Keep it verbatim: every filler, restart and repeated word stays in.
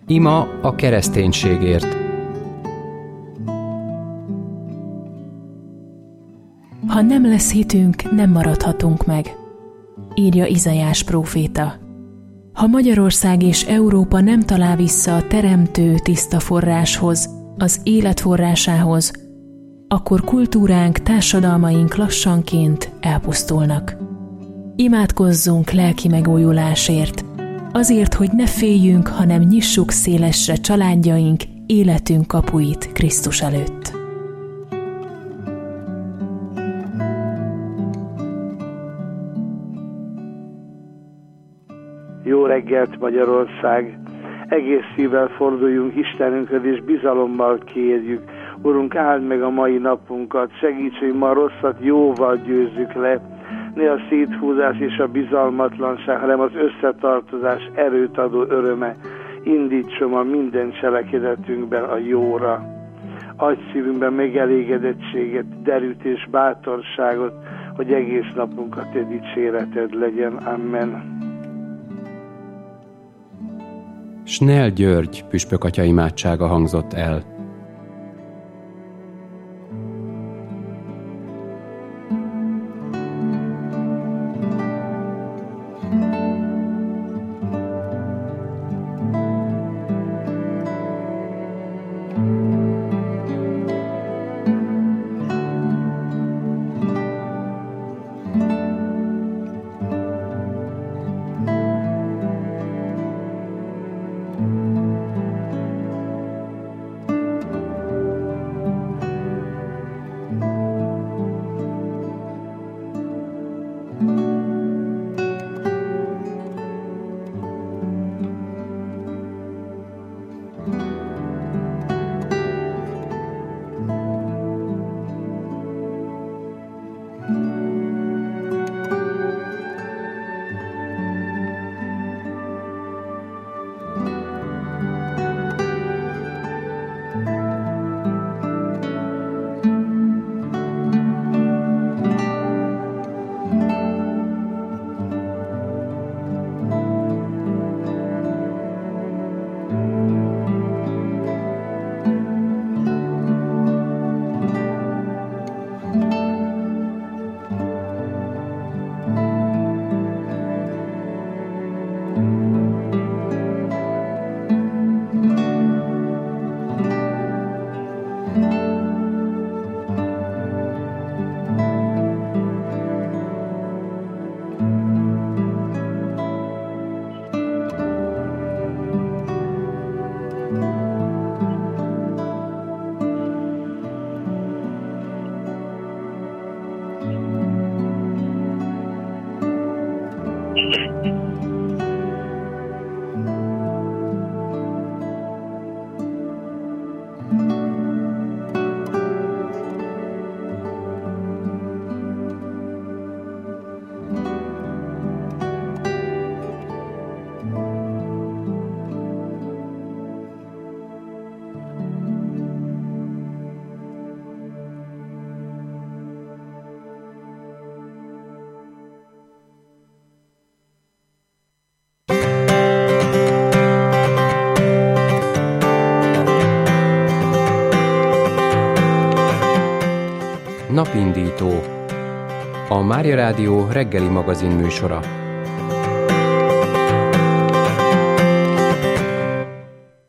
Ima a kereszténységért. Ha nem lesz hitünk, nem maradhatunk meg, írja Izaiás próféta. Ha Magyarország és Európa nem talál vissza a teremtő tiszta forráshoz, az élet forrásához, akkor kultúránk, társadalmaink lassanként elpusztulnak. Imádkozzunk lelki megújulásért, azért, hogy ne féljünk, hanem nyissuk szélesre családjaink, életünk kapuit Krisztus előtt. Jó reggelt, Magyarország! Egész szívvel forduljunk Istenünkhöz, és bizalommal kérjük. Urunk, áld meg a mai napunkat, segíts, hogy ma rosszat jóval győzzük le. Ne a széthúzás és a bizalmatlanság, hanem az összetartozás erőt adó öröme indítson a minden cselekedetünkben a jóra. Adj szívünkben megelégedettséget, derűt és bátorságot, hogy egész napunkat te dicséreted legyen. Amen. Snell György püspökatya imádsága hangzott el. Napindító. A Mária Rádió reggeli magazin műsora.